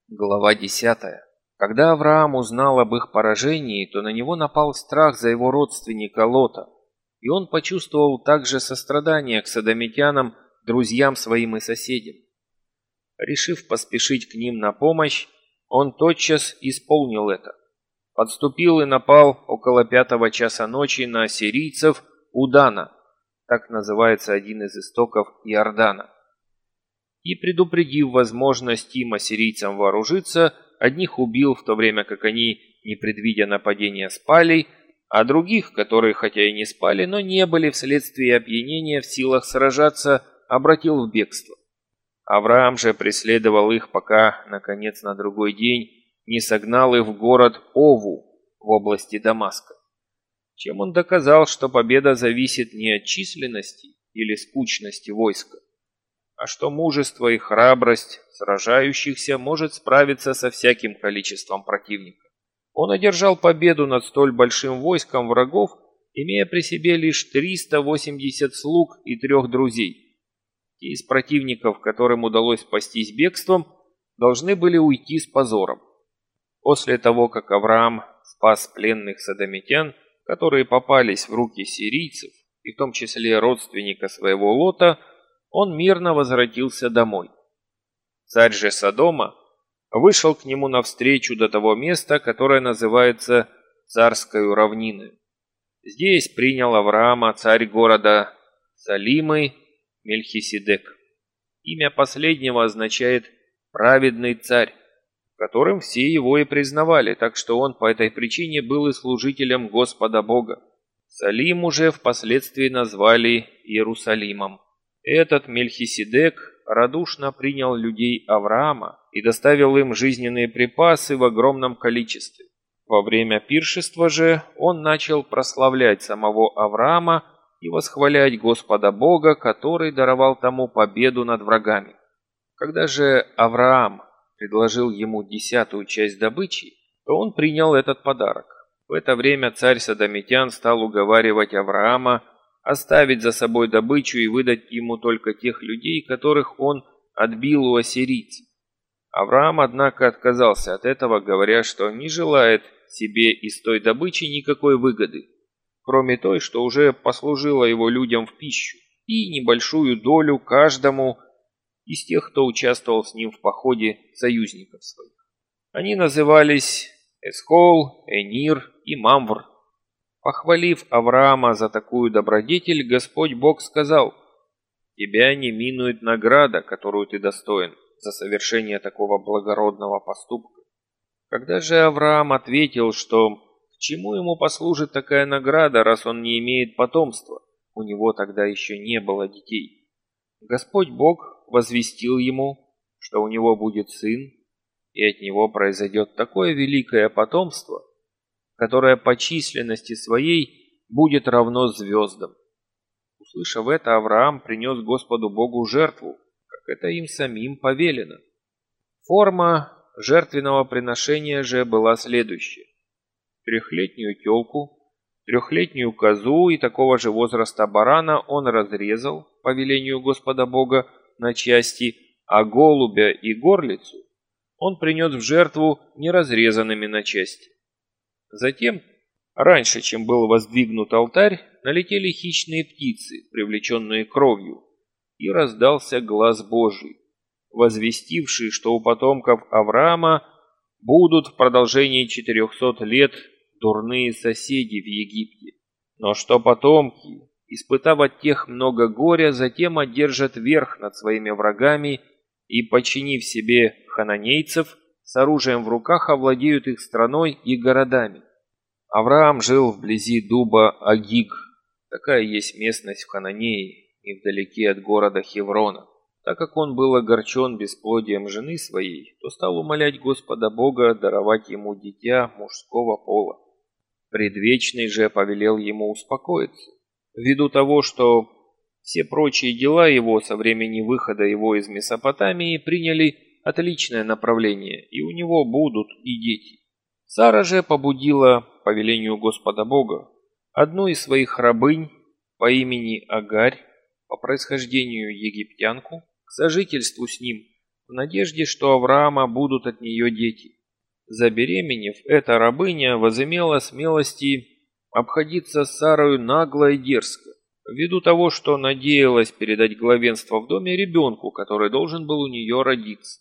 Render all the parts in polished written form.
Глава 10. Когда Авраам узнал об их поражении, то на него напал страх за его родственника Лота, и он почувствовал также сострадание к содомитянам, друзьям своим и соседям. Решив поспешить к ним на помощь, он тотчас исполнил это. Подступил и напал около 5 часа ночи на ассирийцев у Дана, так называется один из истоков Иордана. И, предупредив возможность им ассирийцам вооружиться, одних убил, в то время как они, не предвидя нападения, спали, а других, которые хотя и не спали, но не были вследствие опьянения в силах сражаться, обратил в бегство. Авраам же преследовал их, пока, наконец, на другой день не согнал их в город Ову в области Дамаска, чем он доказал, что победа зависит не от численности или скучности войска, а что мужество и храбрость сражающихся может справиться со всяким количеством противника. Он одержал победу над столь большим войском врагов, имея при себе лишь 380 слуг и 3 друзей. Те из противников, которым удалось спастись бегством, должны были уйти с позором. После того, как Авраам спас пленных содомитян, которые попались в руки сирийцев, и в том числе родственника своего Лота, он мирно возвратился домой. Царь же Содома вышел к нему навстречу до того места, которое называется Царскою равниной. Здесь принял Авраама царь города Салимы Мельхиседек. Имя последнего означает «праведный царь», которым все его и признавали, так что он по этой причине был и служителем Господа Бога. Салим уже впоследствии назвали Иерусалимом. Этот Мельхиседек радушно принял людей Авраама и доставил им жизненные припасы в огромном количестве. Во время пиршества же он начал прославлять самого Авраама и восхвалять Господа Бога, который даровал тому победу над врагами. Когда же Авраам предложил ему 10-ю часть добычи, то он принял этот подарок. В это время царь содомитян стал уговаривать Авраама оставить за собой добычу и выдать ему только тех людей, которых он отбил у ассирийцев. Авраам, однако, отказался от этого, говоря, что не желает себе из той добычи никакой выгоды, кроме той, что уже послужила его людям в пищу, и небольшую долю каждому из тех, кто участвовал с ним в походе союзников своих. Они назывались Эсхол, Энир и Мамвр. Похвалив Авраама за такую добродетель, Господь Бог сказал: «Тебя не минует награда, которую ты достоин за совершение такого благородного поступка». Когда же Авраам ответил, что к чему ему послужит такая награда, раз он не имеет потомства, у него тогда еще не было детей, Господь Бог возвестил ему, что у него будет сын, и от него произойдет такое великое потомство, которое по численности своей будет равно звездам. Услышав это, Авраам принес Господу Богу жертву, как это им самим повелено. Форма жертвенного приношения же была следующая: 3-летнюю телку, 3-летнюю козу и такого же возраста барана он разрезал по велению Господа Бога на части, а голубя и горлицу он принес в жертву неразрезанными на части. Затем, раньше, чем был воздвигнут алтарь, налетели хищные птицы, привлеченные кровью, и раздался глас Божий, возвестивший, что у потомков Авраама будут в продолжении 400 лет дурные соседи в Египте, но что потомки, испытав от тех много горя, затем одержат верх над своими врагами и, подчинив себе хананейцев, с оружием в руках овладеют их страной и городами. Авраам жил вблизи дуба Агиг, такая есть местность в Хананее, невдалеке от города Хеврона. Так как он был огорчен бесплодием жены своей, то стал умолять Господа Бога даровать ему дитя мужского пола. Предвечный же повелел ему успокоиться, ввиду того, что все прочие дела его со времени выхода его из Месопотамии приняли отличное направление, и у него будут и дети. Сара же побудила, по велению Господа Бога, одну из своих рабынь по имени Агарь, по происхождению египтянку, к сожительству с ним, в надежде, что у Авраама будут от нее дети. Забеременев, эта рабыня возымела смелости обходиться с Сарою нагло и дерзко, ввиду того, что надеялась передать главенство в доме ребенку, который должен был у нее родиться.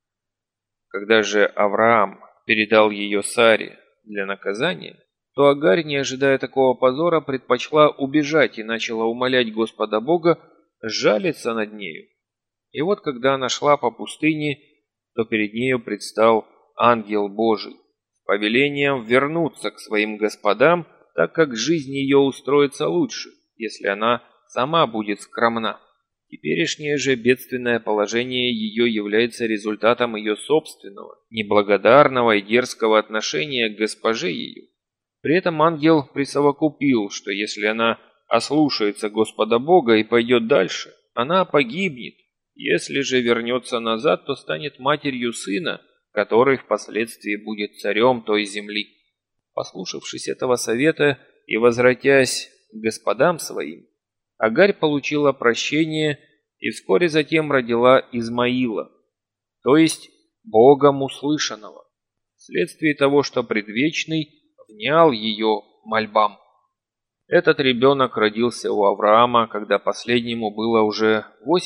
Когда же Авраам передал ее Саре для наказания, то Агарь, не ожидая такого позора, предпочла убежать и начала умолять Господа Бога сжалиться над нею. И вот когда она шла по пустыне, то перед нею предстал ангел Божий с повелением вернуться к своим господам, так как жизнь ее устроится лучше, если она сама будет скромна. Теперешнее же бедственное положение ее является результатом ее собственного, неблагодарного и дерзкого отношения к госпоже ее. При этом ангел присовокупил, что если она ослушается Господа Бога и пойдет дальше, она погибнет. Если же вернется назад, то станет матерью сына, который впоследствии будет царем той земли. Послушавшись этого совета и возвратясь к господам своим, Агарь получила прощение и вскоре затем родила Измаила, то есть Богом услышанного, вследствие того, что Предвечный внял ее мольбам. Этот ребенок родился у Авраама, когда последнему было уже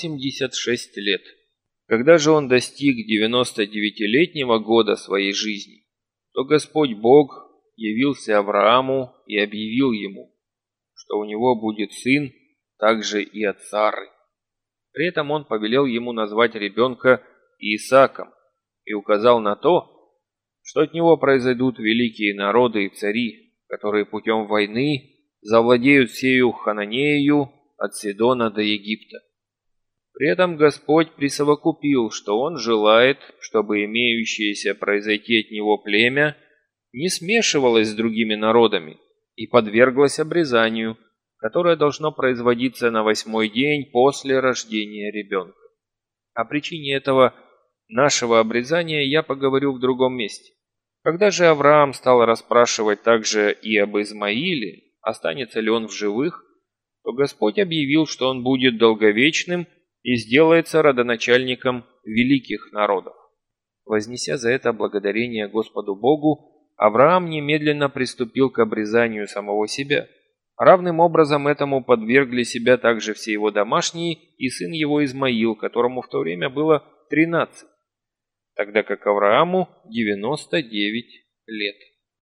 86 лет. Когда же он достиг 99-летнего года своей жизни, то Господь Бог явился Аврааму и объявил ему, что у него будет сын, также и от Сары. При этом он повелел ему назвать ребенка Иисаком и указал на то, что от него произойдут великие народы и цари, которые путем войны завладеют всею Хананею от Сидона до Египта. При этом Господь присовокупил, что Он желает, чтобы имеющееся произойти от него племя не смешивалось с другими народами и подверглось обрезанию, которое должно производиться на 8-й день после рождения ребенка. О причине этого нашего обрезания я поговорю в другом месте. Когда же Авраам стал расспрашивать также и об Измаиле, останется ли он в живых, то Господь объявил, что он будет долговечным и сделается родоначальником великих народов. Вознеся за это благодарение Господу Богу, Авраам немедленно приступил к обрезанию самого себя. Равным образом этому подвергли себя также все его домашние и сын его Измаил, которому в то время было 13, тогда как Аврааму 99 лет.